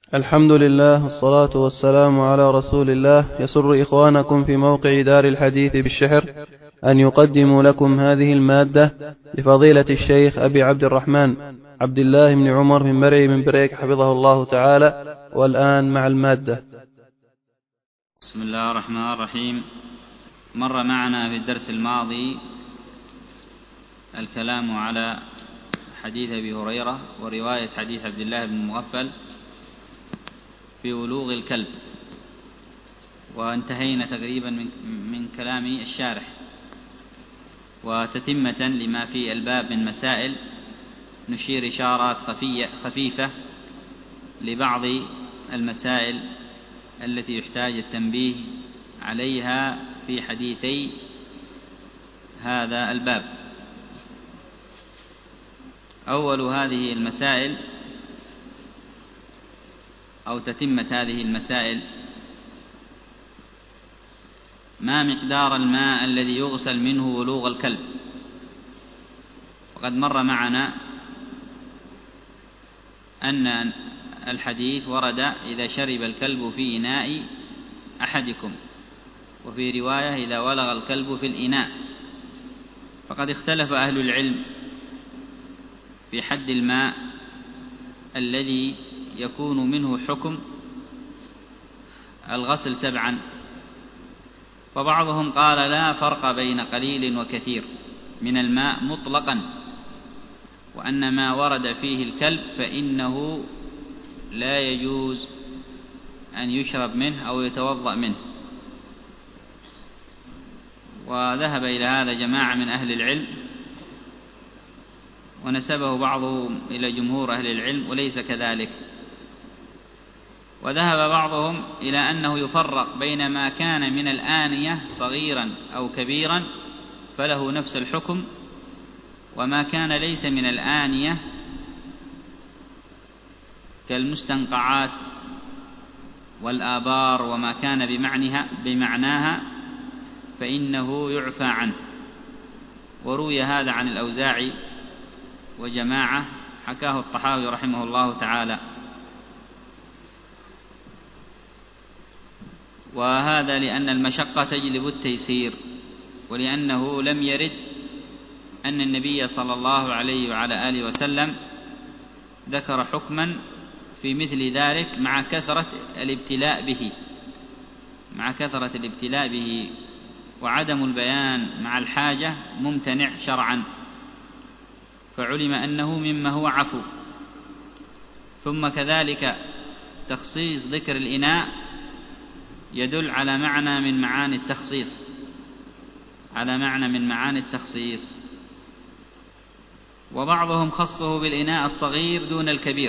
الحمد لله والصلاة والسلام على رسول الله. يسر إخوانكم في موقع دار الحديث بالشحر أن يقدموا لكم هذه المادة لفضيلة الشيخ أبي عبد الرحمن عبد الله بن عمر بن مرعي بن بريك حفظه الله تعالى. والآن مع المادة. بسم الله الرحمن الرحيم. مر معنا في الدرس الماضي الكلام على حديث أبي هريرة ورواية حديث عبد الله بن مغفل في ولوغ الكلب، وانتهينا تقريبا من كلام الشارح، وتتمة لما في الباب من مسائل نشير إشارات خفيفة لبعض المسائل التي يحتاج التنبيه عليها في حديثي هذا الباب. أول هذه المسائل أو تتمة هذه المسائل: ما مقدار الماء الذي يغسل منه ولوغ الكلب؟ وقد مر معنا أن الحديث ورد إذا شرب الكلب في إناء أحدكم، وفي رواية إذا ولغ الكلب في الإناء. فقد اختلف أهل العلم في حد الماء الذي يكون منه حكم الغسل 7، فبعضهم قال لا فرق بين قليل وكثير من الماء مطلقا، وأن ما ورد فيه الكلب فإنه لا يجوز أن يشرب منه أو يتوضأ منه. وذهب إلى هذا جماعة من أهل العلم، ونسبه بعضهم إلى جمهور أهل العلم وليس كذلك. وذهب بعضهم إلى أنه يفرق بين ما كان من الآنية صغيرا أو كبيرا فله نفس الحكم، وما كان ليس من الآنية كالمستنقعات والآبار وما كان بمعناها فإنه يعفى عنه. وروي هذا عن الأوزاعي وجماعة حكاه الطحاوي رحمه الله تعالى. وهذا لأن المشقة تجلب التيسير، ولأنه لم يرد أن النبي صلى الله عليه وعلى آله وسلم ذكر حكما في مثل ذلك مع كثرة الابتلاء به وعدم البيان مع الحاجة ممتنع شرعا، فعلم أنه مما هو عفو. ثم كذلك تخصيص ذكر الإناء يدل على معنى من معاني التخصيص، وبعضهم خصه بالإناء الصغير دون الكبير،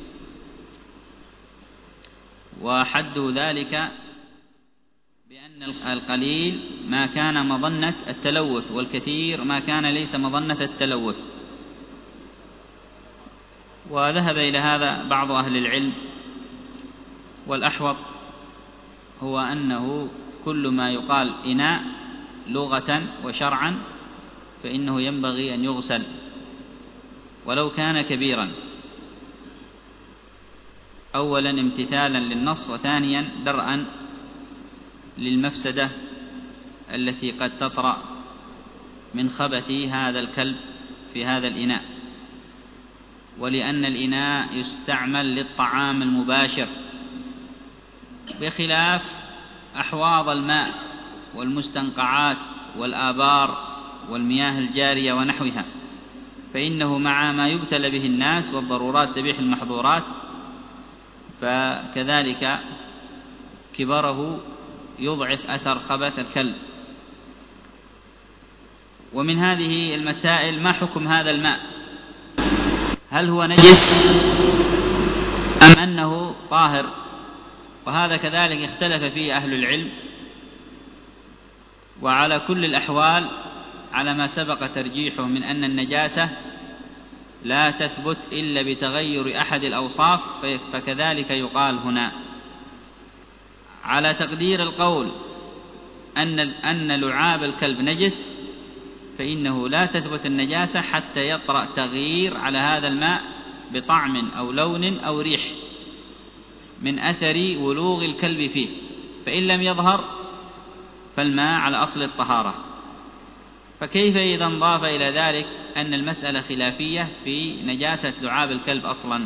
وحد ذلك بأن القليل ما كان مظنة التلوث، والكثير ما كان ليس مظنة التلوث. وذهب إلى هذا بعض أهل العلم، والأحوط هو أنه كل ما يقال إناء لغة وشرعا فإنه ينبغي أن يغسل ولو كان كبيرا، أولا امتثالا للنص، وثانيا درءا للمفسدة التي قد تطرأ من خبث هذا الكلب في هذا الإناء. ولأن الإناء يستعمل للطعام المباشر، بخلاف أحواض الماء والمستنقعات والآبار والمياه الجارية ونحوها، فإنه مع ما يبتلى به الناس والضرورات تبيح المحظورات، فكذلك كبره يضعف أثر خبث الكلب. ومن هذه المسائل: ما حكم هذا الماء؟ هل هو نجس أم أنه طاهر؟ وهذا كذلك اختلف فيه أهل العلم. وعلى كل الأحوال على ما سبق ترجيحه من أن النجاسة لا تثبت إلا بتغير أحد الأوصاف، فكذلك يقال هنا. على تقدير القول أن لعاب الكلب نجس، فإنه لا تثبت النجاسة حتى يطرأ تغيير على هذا الماء بطعم أو لون أو ريح، من أثر ولوغ الكلب فيه، فإن لم يظهر فالماء على أصل الطهارة. فكيف إذا انضاف إلى ذلك أن المسألة خلافية في نجاسة لعاب الكلب أصلا؟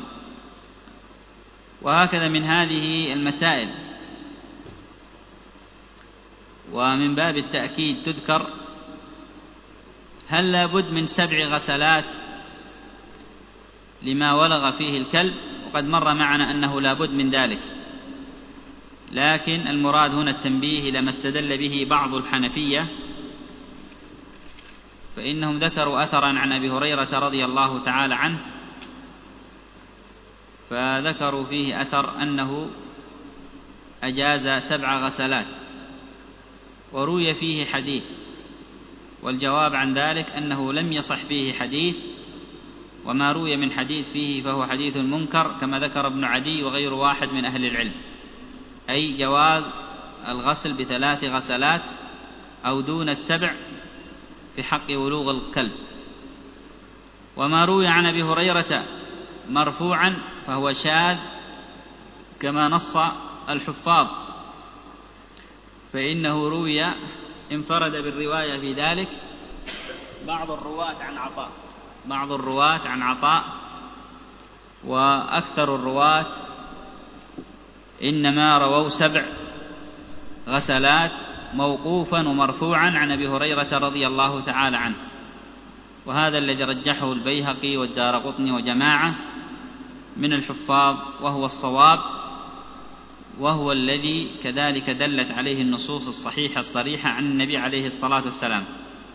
وهكذا من هذه المسائل. ومن باب التأكيد تذكر: هل لابد من 7 غسلات لما ولغ فيه الكلب؟ وقد مر معنا أنه لابد من ذلك، لكن المراد هنا التنبيه إلى ما استدل به بعض الحنفية، فإنهم ذكروا أثرا عن أبي هريرة رضي الله تعالى عنه، فذكروا فيه أثر أنه أجاز 7 غسلات، وروي فيه حديث، والجواب عن ذلك أنه لم يصح فيه حديث، وما روي من حديث فيه فهو حديث منكر كما ذكر ابن عدي وغير واحد من أهل العلم، أي جواز الغسل ب3 غسلات أو دون 7 في حق ولوغ الكلب. وما روي عن أبي هريرة مرفوعا فهو شاذ كما نص الحفاظ، فإنه روي انفرد بالرواية في ذلك بعض الرواة عن عطاء، وأكثر الرواة إنما رووا 7 غسلات موقوفا ومرفوعا عن أبي هريرة رضي الله تعالى عنه، وهذا الذي رجحه البيهقي والدارقطني وجماعة من الحفاظ، وهو الصواب، وهو الذي كذلك دلت عليه النصوص الصحيحة الصريحة عن النبي عليه الصلاة والسلام.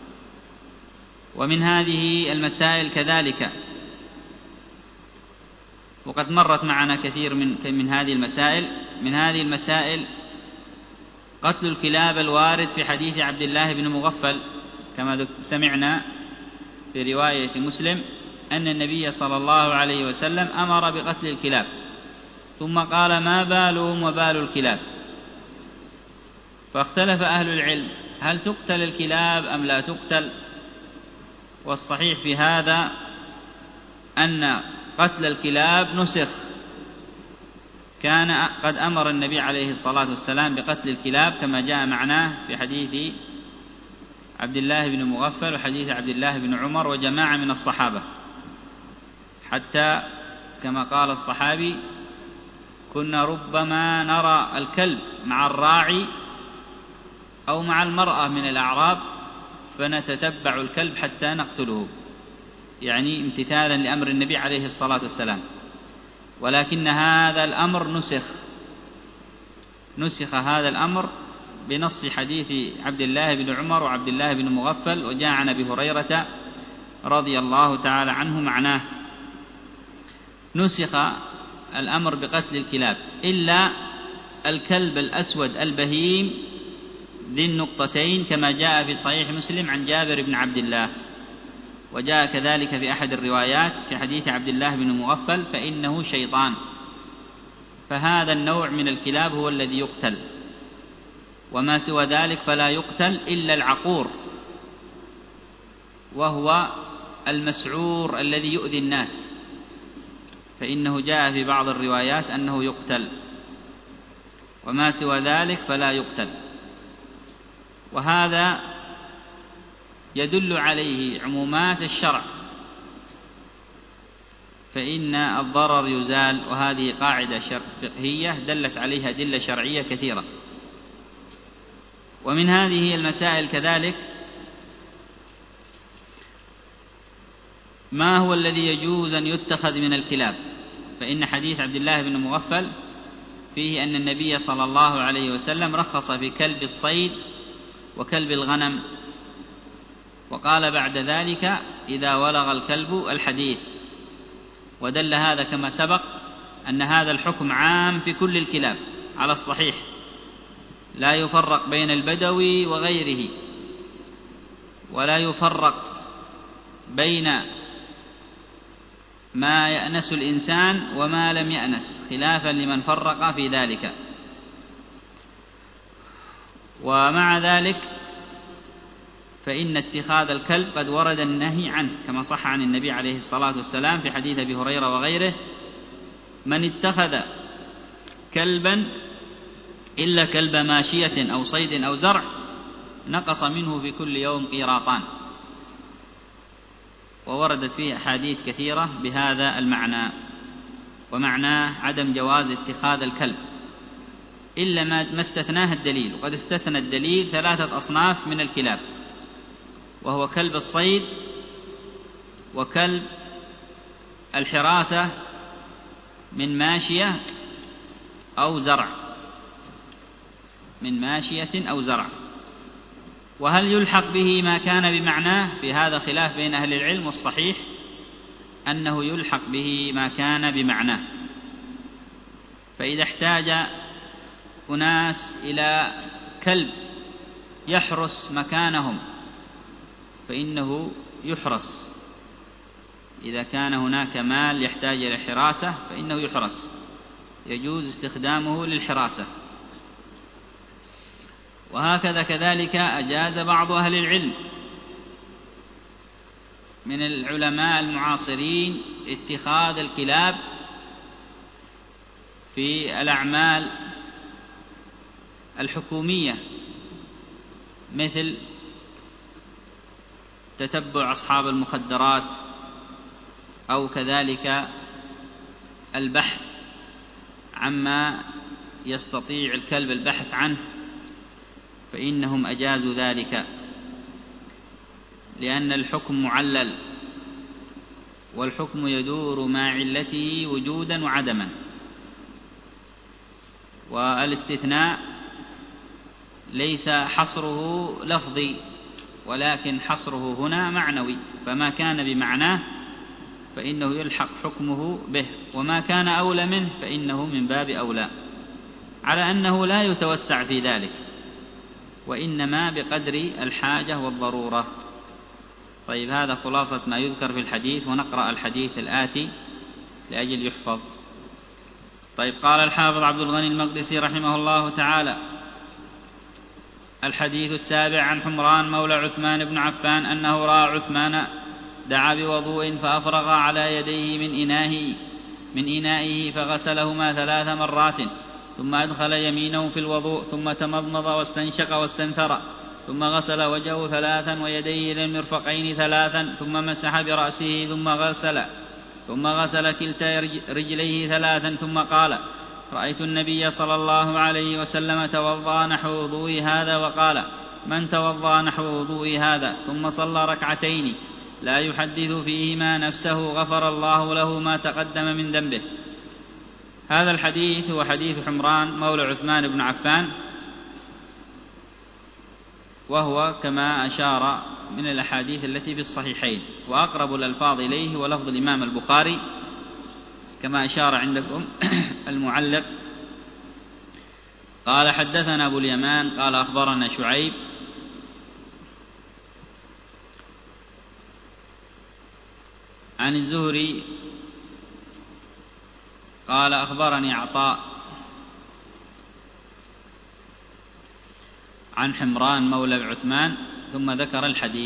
ومن هذه المسائل كذلك، وقد مرت معنا كثير من هذه المسائل قتل الكلاب الوارد في حديث عبد الله بن مغفل، كما سمعنا في رواية مسلم أن النبي صلى الله عليه وسلم أمر بقتل الكلاب، ثم قال: ما بالهم وبال الكلاب؟ فاختلف أهل العلم هل تقتل الكلاب أم لا تقتل؟ والصحيح في هذا أن قتل الكلاب نسخ، كان قد أمر النبي عليه الصلاة والسلام بقتل الكلاب كما جاء معناه في حديث عبد الله بن مغفل وحديث عبد الله بن عمر وجماعة من الصحابة، حتى كما قال الصحابي: كنا ربما نرى الكلب مع الراعي أو مع المرأة من الأعراب فنتتبع الكلب حتى نقتله، يعني امتثالا لأمر النبي عليه الصلاة والسلام. ولكن هذا الأمر نسخ هذا الأمر بنص حديث عبد الله بن عمر وعبد الله بن مغفل، وجاء عن أبي هريرة رضي الله تعالى عنه معناه. نسخ الأمر بقتل الكلاب إلا الكلب الأسود البهيم ذي النقطتين، كما جاء في صحيح مسلم عن جابر بن عبد الله، وجاء كذلك في أحد الروايات في حديث عبد الله بن مغفل: فإنه شيطان. فهذا النوع من الكلاب هو الذي يقتل، وما سوى ذلك فلا يقتل إلا العقور، وهو المسعور الذي يؤذي الناس، فإنه جاء في بعض الروايات أنه يقتل، وما سوى ذلك فلا يقتل. وهذا يدل عليه عمومات الشرع، فإن الضرر يزال، وهذه قاعدة فقهية دلت عليها أدلة شرعية كثيرة. ومن هذه المسائل كذلك ما هو الذي يجوز أن يتخذ من الكلاب؟ فإن حديث عبد الله بن مغفل فيه أن النبي صلى الله عليه وسلم رخص في كلب الصيد وكلب الغنم، وقال بعد ذلك: إذا ولغ الكلب الحديث. ودل هذا كما سبق أن هذا الحكم عام في كل الكلاب على الصحيح، لا يفرق بين البدوي وغيره، ولا يفرق بين ما يأنس الإنسان وما لم يأنس، خلافا لمن فرق في ذلك. ومع ذلك فإن اتخاذ الكلب قد ورد النهي عنه، كما صح عن النبي عليه الصلاة والسلام في حديث أبي هريرة وغيره: من اتخذ كلبا إلا كلب ماشية أو صيد أو زرع نقص منه في كل يوم قيراطان. ووردت فيه أحاديث كثيرة بهذا المعنى، ومعناه عدم جواز اتخاذ الكلب إلا ما استثناه الدليل. وقد استثنى الدليل 3 أصناف من الكلاب، وهو كلب الصيد، وكلب الحراسة من ماشية أو زرع، من ماشية أو زرع. وهل يلحق به ما كان بمعناه؟ في هذا خلاف بين أهل العلم، والصحيح أنه يلحق به ما كان بمعناه. فإذا احتاج أناس إلى كلب يحرس مكانهم فإنه يحرس، إذا كان هناك مال يحتاج إلى حراسة فإنه يحرس، يجوز استخدامه للحراسة. وهكذا كذلك أجاز بعض أهل العلم من العلماء المعاصرين اتخاذ الكلاب في الأعمال الحكومية، مثل تتبع أصحاب المخدرات، أو كذلك البحث عما يستطيع الكلب البحث عنه، فإنهم أجازوا ذلك، لأن الحكم معلل، والحكم يدور مع علته وجودا وعدما. والاستثناء ليس حصره لفظي، ولكن حصره هنا معنوي، فما كان بمعناه فإنه يلحق حكمه به، وما كان أولى منه فإنه من باب أولى، على أنه لا يتوسع في ذلك، وإنما بقدر الحاجة والضرورة. طيب، هذا خلاصة ما يذكر في الحديث، ونقرأ الحديث الآتي لأجل يحفظ. طيب، قال الحافظ عبد الغني المقدسي رحمه الله تعالى: الحديث السابع عن حمران مولى عثمان بن عفان أنه رأى عثمان دعا بوضوء فأفرغ على يديه من إنائه فغسلهما 3 مرات، ثم أدخل يمينه في الوضوء، ثم تمضمض واستنشق واستنثر، ثم غسل وجهه 3 ويديه إلى المرفقين 3، ثم مسح برأسه، ثم غسل كلتا رجليه 3، ثم قال: رأيت النبي صلى الله عليه وسلم توضأ نحو وضوء هذا، وقال: من توضأ نحو وضوء هذا ثم صلى 2 ركعتين لا يحدث فيهما نفسه غفر الله له ما تقدم من ذنبه. هذا الحديث هو حديث حمران مولى عثمان بن عفان، وهو كما أشار من الأحاديث التي في الصحيحين، وأقرب الألفاظ إليه ولفظ الإمام البخاري كما أشار عندكم المعلق. قال: حدثنا أبو اليمان قال أخبرنا شعيب عن الزهري قال أخبرني عطاء عن حمران مولى عثمان، ثم ذكر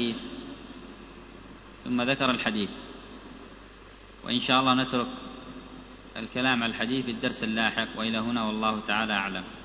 الحديث. وإن شاء الله نترك الكلام على الحديث في الدرس اللاحق. وإلى هنا والله تعالى أعلم.